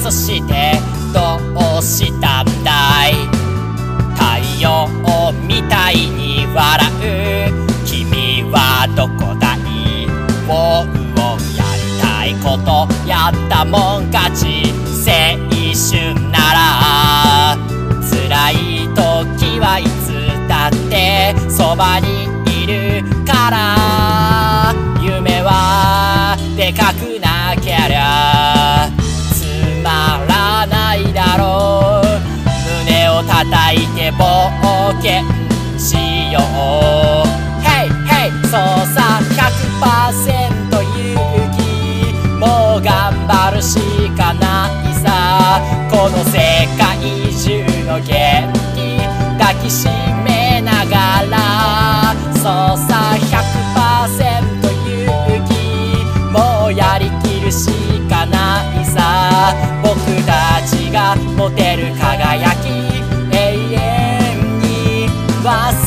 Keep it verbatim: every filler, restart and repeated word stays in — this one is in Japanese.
そしてどうしたんだい。太陽みたいに笑う君はどこだい。ウォンウォンやりたいことやったもん勝ち。青春なら辛い時はいつだってそばにいるから。夢はでかくなきゃりゃつまらないだろう。胸を叩いて冒険しよう。ヘイヘイそうさ ひゃくパーセント 勇気もう頑張るしかないさ。この世界中の元気抱きしめながら。そうさ ひゃくパーセント 勇気もうやりきるしかないさ。僕たちが持てる輝き永遠に忘